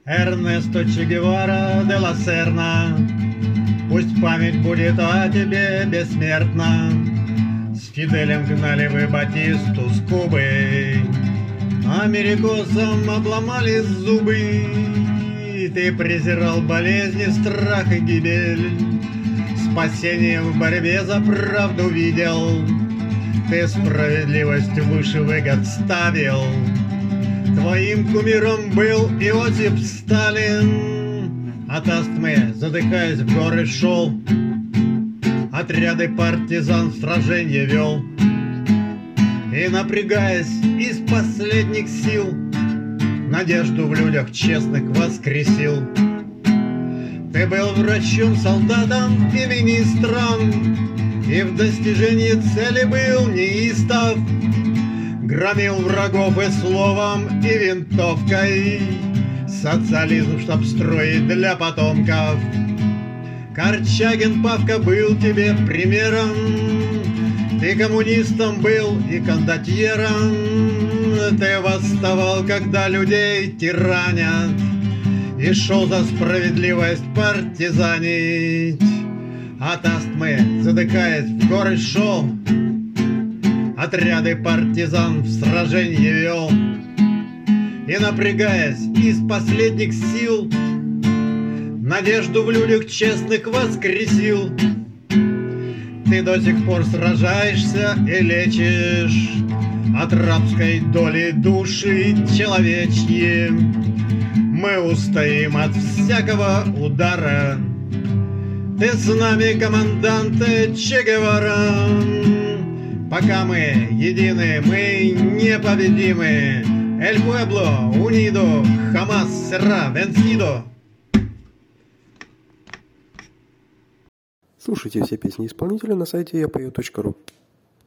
Эрнесто Че Гевара де ла Серна, пусть память будет о тебе бессмертна. С Фиделем гнали вы Батисту с Кубы, америкосам обломали зубы. Ты презирал болезни, страх и гибель, спасение в борьбе за правду видел. Ты справедливость выше выгод ставил, твоим кумиром был Иосиф Сталин. От астмы, задыхаясь, в горы шел, отряды партизан в сраженье вел. И, напрягаясь из последних сил, надежду в людях честных воскресил. Ты был врачом, солдатом и министром, и в достижении цели был неистов. Громил врагов и словом, и винтовкой, социализм, чтоб строить для потомков. Корчагин Павка был тебе примером, ты коммунистом был и кондотьером. Ты восставал, когда людей тиранят, и шел за справедливость партизанить. От астмы, задыхаясь, в горы шел, отряды партизан в сраженье вел. И, напрягаясь из последних сил, надежду в людях честных воскресил. Ты до сих пор сражаешься и лечишь от рабской доли души человечьи. Мы устоим от всякого удара, ты с нами, команданте Че Гевара. Пока мы едины, мы непобедимы. El pueblo unido jamás será vencido. Слушайте все песни исполнителя на сайте yapoe.ru.